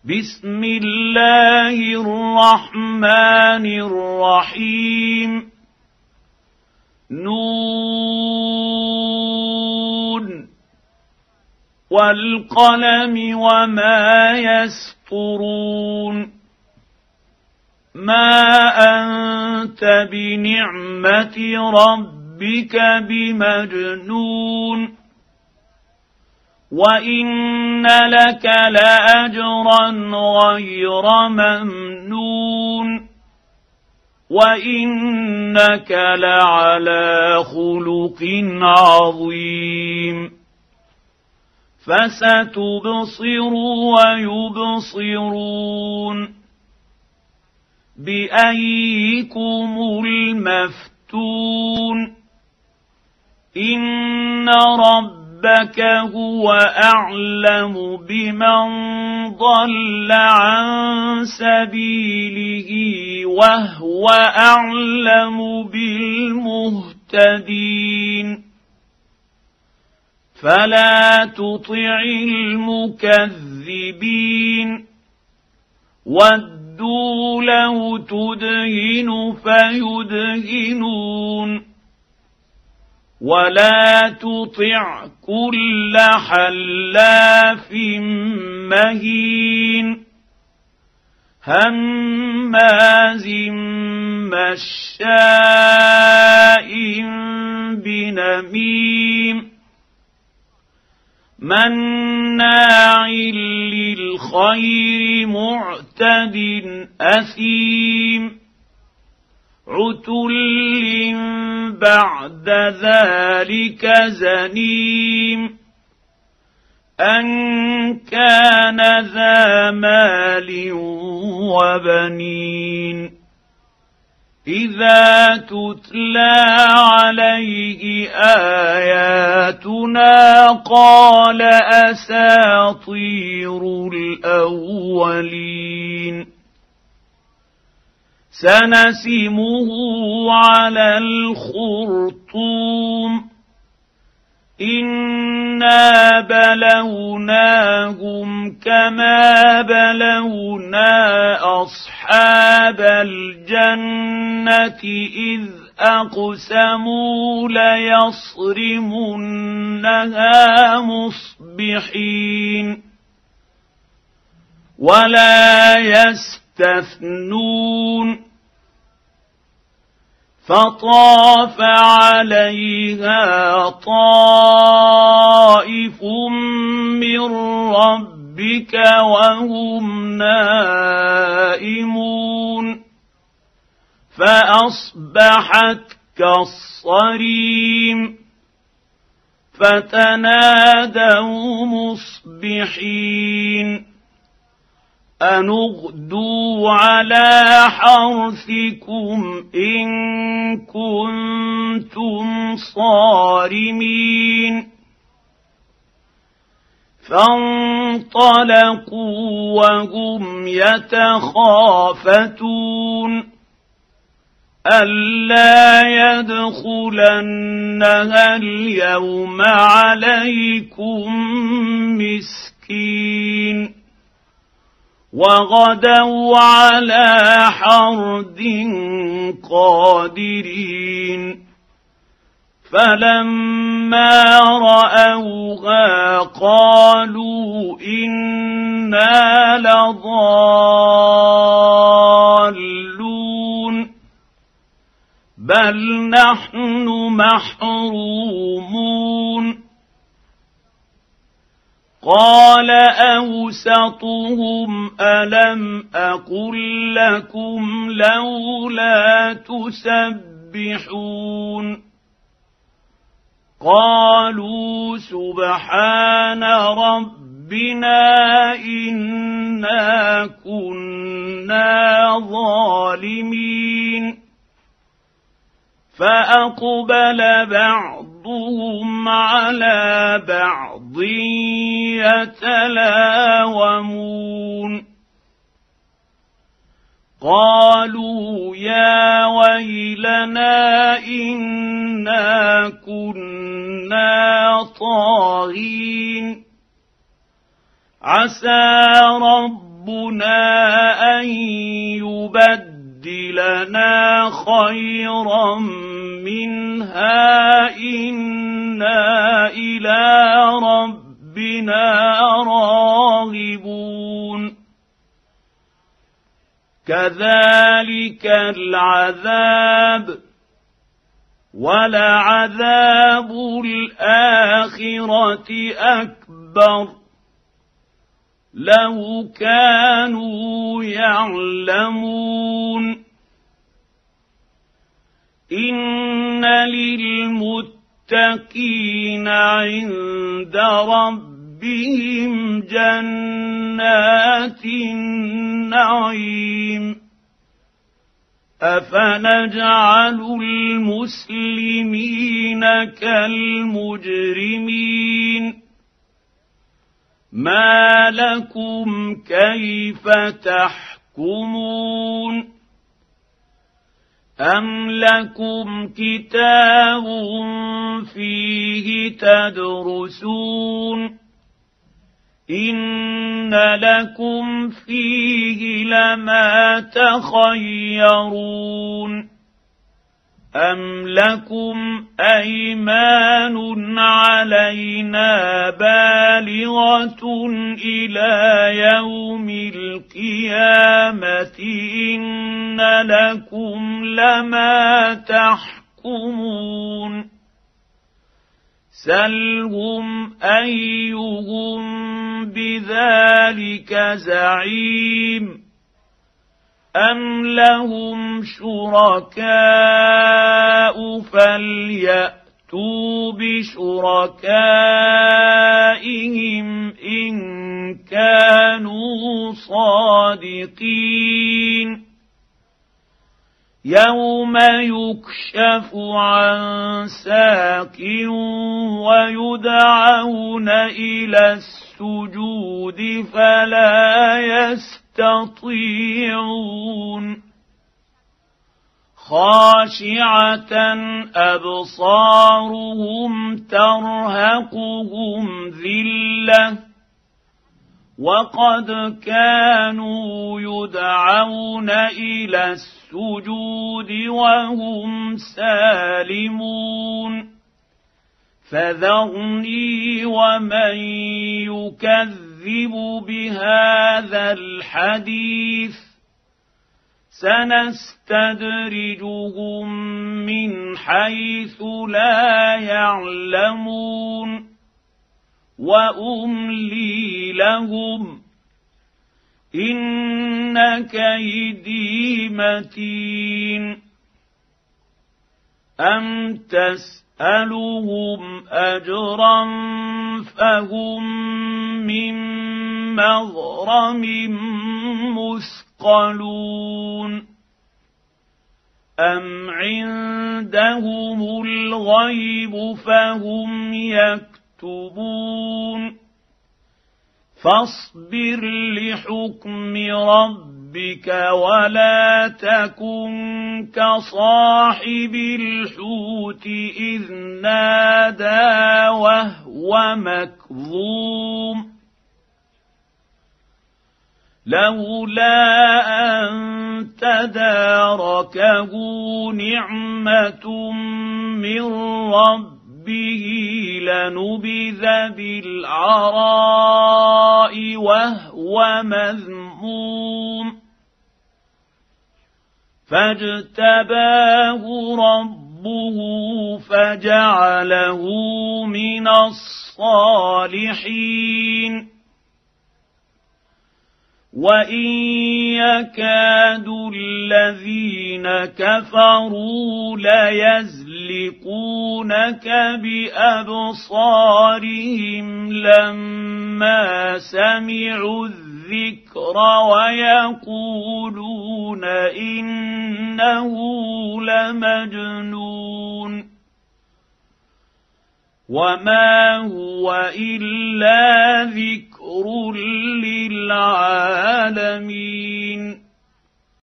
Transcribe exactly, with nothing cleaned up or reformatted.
بسم الله الرحمن الرحيم نون والقلم وما يسطرون ما أنت بنعمة ربك بمجنون وإن لك لأجرا غير ممنون وإنك لعلى خلق عظيم فستبصر ويبصرون بأيكم المفتون إن ربك هو أعلم بمن ضل عن سبيله وهو أعلم بالمهتدين فلا تطع المكذبين ودوا لو تدهن فيدهنون ولا تطع كل حلاف مهين هماز مشاء بنميم مناع للخير معتد أثيم عتل بعد ذلك زنيم أن كان ذا مال وبنين إذا تتلى عليه آياتنا قال أساطير الأولين سنسمه على الخرطوم إنا بلوناهم كما بلونا أصحاب الجنة إذ أقسموا ليصرمنها مصبحين ولا يستثنون فطاف عليها طائف من ربك وهم نائمون فأصبحت كالصريم فتنادوا مصبحين أن اغدوا على حرثكم إن كنتم صارمين فانطلقوا وهم يتخافتون ألا يدخلنها اليوم عليكم مسكين وغدوا على حرد قادرين فلما رأوها قالوا إنا لضالون بل نحن محرومون قال أوسطهم ألم أقل لكم لولا تسبحون قالوا سبحان ربنا إنا كنا ظالمين فأقبل بعضهم على بعض يتلاومون قالوا يا ويلنا إنا كنا طاغين عسى ربنا ربنا أن يبدلنا خيرا منها إنا إلى ربنا راغبون كذلك العذاب ولعذاب الآخرة أكبر لو كانوا يعلمون إن للمتقين عند ربهم جنات النعيم أفنجعل المسلمين كالمجرمين ما لكم كيف تحكمون أم لكم كتاب فيه تدرسون إن لكم فيه لما تخيرون أم لكم أيمان علينا بالغة إلى يوم القيامة إن لكم لما تحكمون سلهم أيهم بذلك زعيم أم لهم شركاء فليأتوا بشركائهم إن كانوا صادقين يوم يكشف عن ساق ويدعون إلى السجود فلا يستطيعون خاشعة أبصارهم ترهقهم ذلة وقد كانوا يدعون إلى السجود وهم سالمون فذرني ومن يكذب بهذا الحديث سنستدرجهم من حيث لا يعلمون وأملي لهم إن كيدي متين أم تسألهم أجرا فهم من مغرم مثقلون أم عندهم الغيب فهم يكتبون فاصبر لحكم ربك ولا تكن كصاحب الحوت إذ نادى وهو مكظوم لولا أن تداركه نعمة من ربه به لنبذ بالعراء وهو مذموم فاجتباه ربه فجعله من الصالحين وإن يكاد الذين كفروا ليزلقونك بأبصارهم لما سمعوا الذكر ويقولون إنه لمجنون وما هو إلا ذكر للعالمين